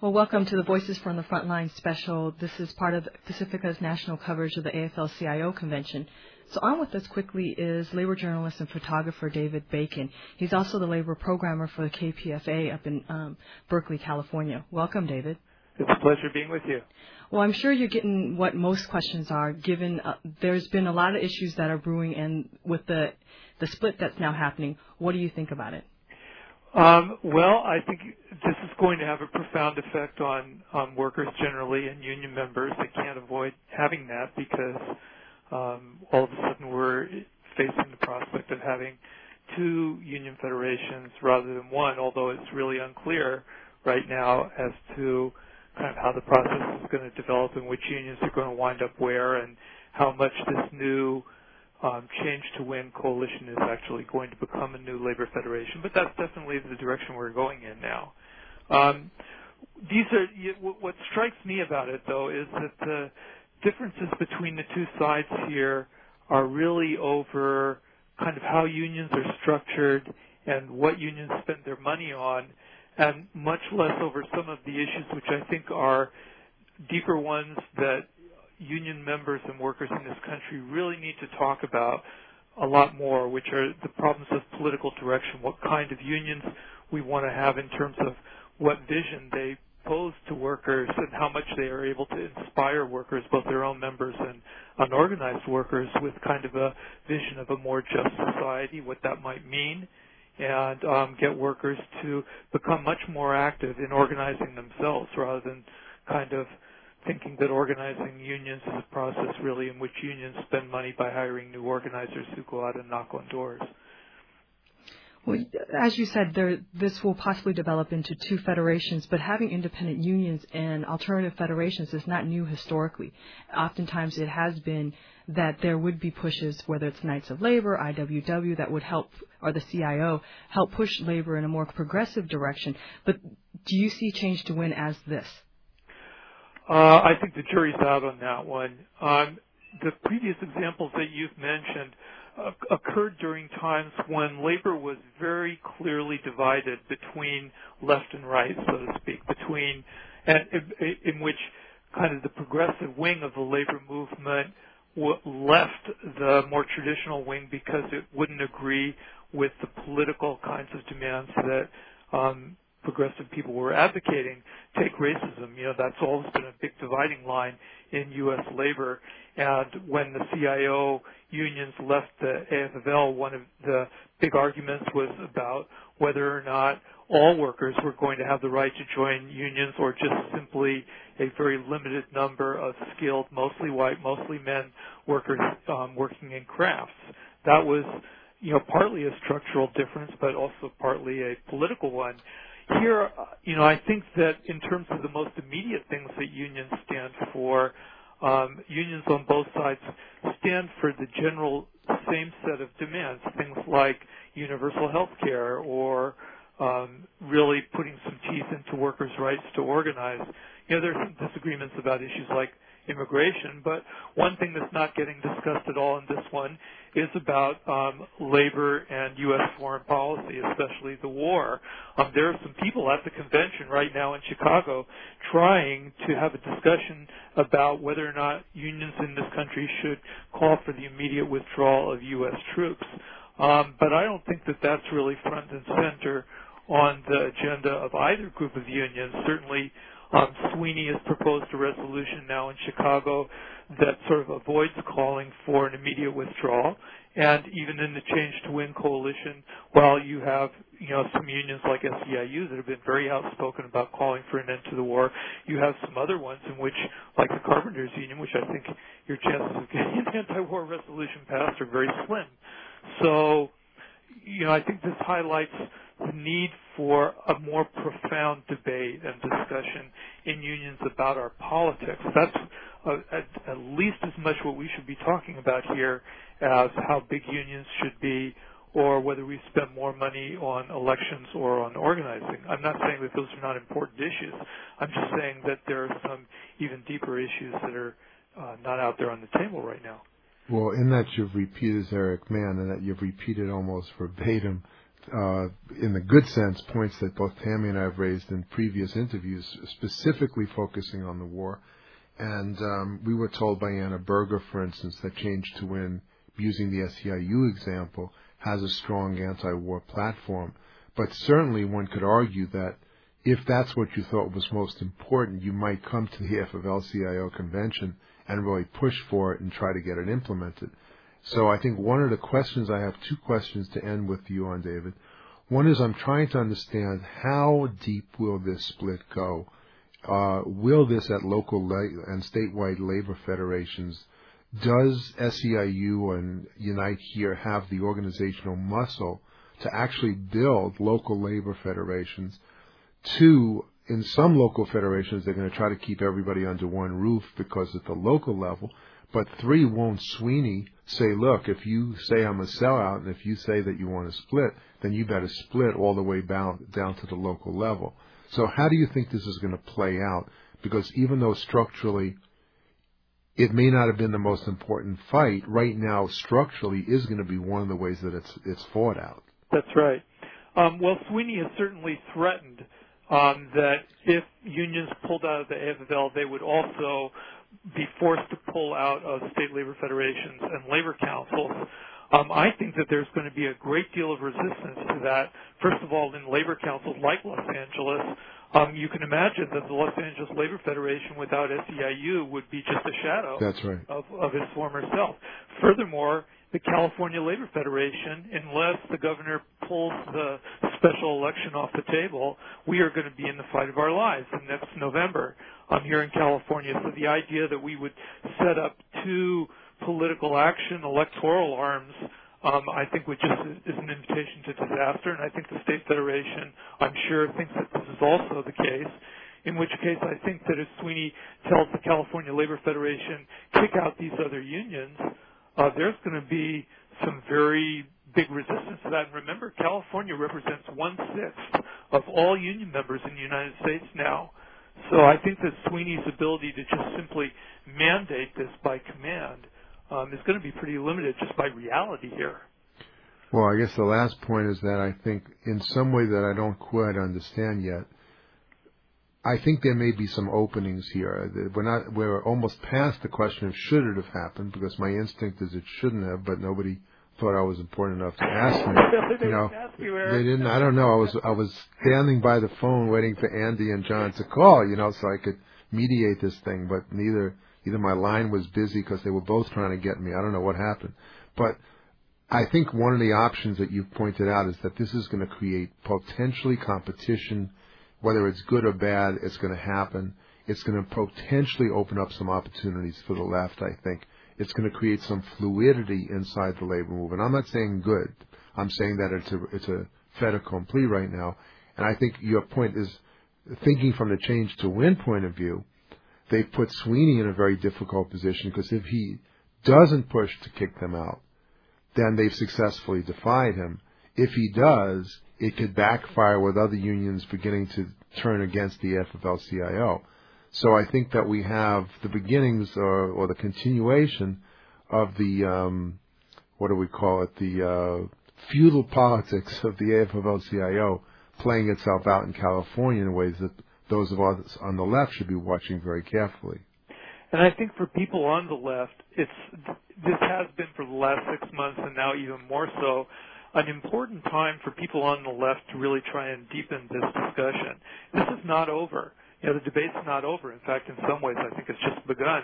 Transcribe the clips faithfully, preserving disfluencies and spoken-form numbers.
Well, welcome to the Voices from the Frontline special. This is part of Pacifica's national coverage of the A F L C I O convention. So on with us quickly is labor journalist and photographer David Bacon. He's also the labor programmer for the K P F A up in um, Berkeley, California. Welcome, David. It's a pleasure being with you. Well, I'm sure you're getting what most questions are, given uh, there's been a lot of issues that are brewing, and with the the split that's now happening, what do you think about it? Um, well, I think this is going to have a profound effect on, on workers generally and union members. They can't avoid having that because um, all of a sudden we're facing the prospect of having two union federations rather than one, although it's really unclear right now as to kind of how the process is going to develop and which unions are going to wind up where and how much this new Um, change to win coalition is actually going to become a new labor federation, but that's definitely the direction we're going in now. Um, these are what strikes me about it, though, is that the differences between the two sides here are really over kind of how unions are structured and what unions spend their money on, and much less over some of the issues which I think are deeper ones that union members and workers in this country really need to talk about a lot more, which are the problems of political direction, what kind of unions we want to have in terms of what vision they pose to workers and how much they are able to inspire workers, both their own members and unorganized workers, with kind of a vision of a more just society, what that might mean, and um, get workers to become much more active in organizing themselves rather than kind of thinking that organizing unions is a process really in which unions spend money by hiring new organizers who go out and knock on doors. Well, as you said, there, this will possibly develop into two federations, but having independent unions and alternative federations is not new historically. Oftentimes it has been that there would be pushes, whether it's Knights of Labor, I W W, that would help, or the C I O, help push labor in a more progressive direction. But do you see change to win as this? Uh, I think the jury's out on that one. Um, the previous examples that you've mentioned uh, occurred during times when labor was very clearly divided between left and right, so to speak, between and in, in which kind of the progressive wing of the labor movement w- left the more traditional wing because it wouldn't agree with the political kinds of demands that um, progressive people were advocating. Take racism, you know, that's always been a big dividing line in U S labor. And when the C I O unions left the A F L, one of the big arguments was about whether or not all workers were going to have the right to join unions or just simply a very limited number of skilled, mostly white, mostly men workers um, working in crafts. That was, you know, partly a structural difference, but also partly a political one. Here, you know, I think that in terms of the most immediate things that unions stand for, um, unions on both sides stand for the general same set of demands, things like universal health care or um, really putting some teeth into workers' rights to organize. You know, there's some disagreements about issues like immigration, but one thing that's not getting discussed at all in this one is about um, labor and U S foreign policy, especially the war. Um, there are some people at the convention right now in Chicago trying to have a discussion about whether or not unions in this country should call for the immediate withdrawal of U S troops. Um, but I don't think that that's really front and center on the agenda of either group of unions. Certainly, Um, Sweeney has proposed a resolution now in Chicago that sort of avoids calling for an immediate withdrawal. And even in the Change to Win coalition, while you have, you know, some unions like S E I U that have been very outspoken about calling for an end to the war, you have some other ones in which, like the Carpenters Union, which I think your chances of getting an anti-war resolution passed are very slim. So, you know, I think this highlights the need for a more profound debate and discussion in unions about our politics. That's uh, at, at least as much what we should be talking about here as how big unions should be or whether we spend more money on elections or on organizing. I'm not saying that those are not important issues. I'm just saying that there are some even deeper issues that are uh, not out there on the table right now. Well, in that you've repeated Eric Mann and that you've repeated almost verbatim uh, in the good sense, points that both Tammy and I have raised in previous interviews, specifically focusing on the war. And um, we were told by Anna Berger, for instance, that Change to Win, using the S E I U example, has a strong anti-war platform. But certainly one could argue that if that's what you thought was most important, you might come to the F F L C I O convention and really push for it and try to get it implemented. So I think one of the questions, I have two questions to end with you on, David. One is I'm trying to understand how deep will this split go? Uh, will this at local la- and statewide labor federations, does S E I U and Unite Here have the organizational muscle to actually build local labor federations? Two, in some local federations, they're going to try to keep everybody under one roof because at the local level. But three, won't Sweeney say, look, if you say I'm a sellout and if you say that you want to split, then you better split all the way down, down to the local level. So how do you think this is going to play out? Because even though structurally it may not have been the most important fight, right now structurally is going to be one of the ways that it's it's fought out. That's right. Um, well, Sweeney has certainly threatened um, that if unions pulled out of the A F L, they would also be forced to pull out of state labor federations and labor councils. Um, I think that there's going to be a great deal of resistance to that. First of all, in labor councils like Los Angeles, um, you can imagine that the Los Angeles Labor Federation without S E I U would be just a shadow That's right. of, of its former self. Furthermore, the California Labor Federation, unless the governor pulls the special election off the table, we are going to be in the fight of our lives in next November um, here in California. So the idea that we would set up two political action electoral arms, um, I think would just is an invitation to disaster. And I think the state federation, I'm sure, thinks that this is also the case. In which case, I think that if Sweeney tells the California Labor Federation, kick out these other unions, uh, there's going to be some very big resistance to that. And remember, California represents one-sixth of all union members in the United States now. So I think that Sweeney's ability to just simply mandate this by command um, is going to be pretty limited just by reality here. Well, I guess the last point is that I think in some way that I don't quite understand yet, I think there may be some openings here. We're not, we're almost past the question of should it have happened, because my instinct is it shouldn't have, but nobody thought I was important enough to ask me. they you know, didn't ask you, Eric. They didn't. I don't know. I was I was standing by the phone waiting for Andy and John to call, you know, so I could mediate this thing. But neither either my line was busy because they were both trying to get me. I don't know what happened, but I think one of the options that you've pointed out is that this is going to create potentially competition. Whether it's good or bad, it's going to happen. It's going to potentially open up some opportunities for the left, I think. It's going to create some fluidity inside the labor movement. I'm not saying good. I'm saying that it's a, it's a fait accompli right now. And I think your point is, thinking from the Change to Win point of view, they put Sweeney in a very difficult position, because if he doesn't push to kick them out, then they've successfully defied him. If he does, it could backfire with other unions beginning to turn against the F F L C I O. So I think that we have the beginnings or, or the continuation of the, um, what do we call it, the uh, feudal politics of the A F L C I O playing itself out in California in ways that those of us on the left should be watching very carefully. And I think for people on the left, it's this has been for the last six months and now even more so, an important time for people on the left to really try and deepen this discussion. This is not over. You know, the debate's not over. In fact, in some ways, I think it's just begun.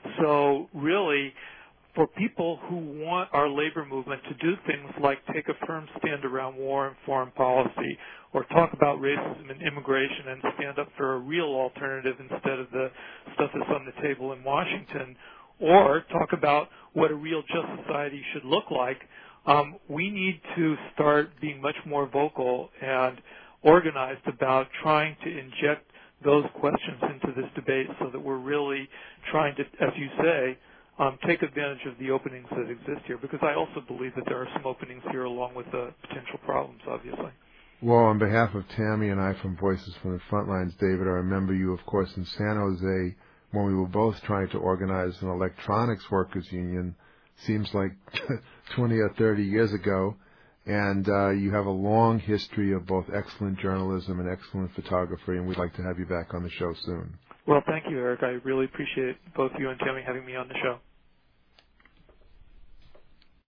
So really, for people who want our labor movement to do things like take a firm stand around war and foreign policy, or talk about racism and immigration and stand up for a real alternative instead of the stuff that's on the table in Washington, or talk about what a real just society should look like, Um, we need to start being much more vocal and organized about trying to inject those questions into this debate so that we're really trying to, as you say, um, take advantage of the openings that exist here, because I also believe that there are some openings here along with the potential problems, obviously. Well, on behalf of Tammy and I from Voices from the Frontlines, David, I remember you, of course, in San Jose when we were both trying to organize an electronics workers union. Seems like twenty or thirty years ago, And uh, you have a long history of both excellent journalism and excellent photography, and we'd like to have you back on the show soon. Well, thank you, Eric. I really appreciate both you and Tammy having me on the show.